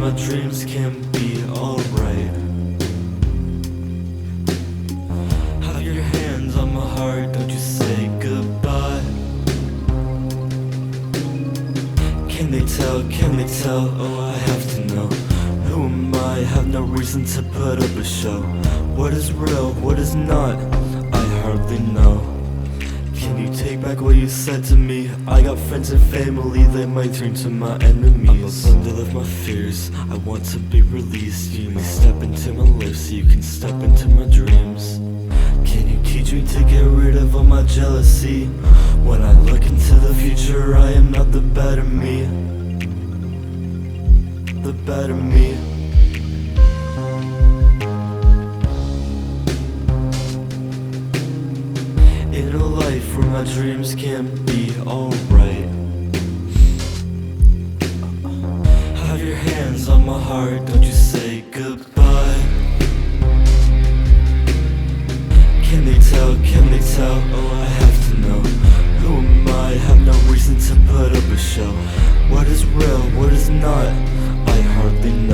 my dreams can be alright. Have your hands on my heart, don't you say goodbye. Can they tell, oh I have to know. Who am I, have no reason to put up a show. What is real, what is not, I hardly know. Can you take back what you said to me? I got friends and family, they might turn to my enemies. I'm a bundle of my fears, I want to be released. You may step into my life so you can step into my dreams. Can you teach me to get rid of all my jealousy? When I look into the future, I am not the better me. The better me. In a life where my dreams can be alright. Have your hands on my heart, don't you say goodbye. Can they tell, oh I have to know. Who am I, have no reason to put up a show. What is real, what is not, I hardly know.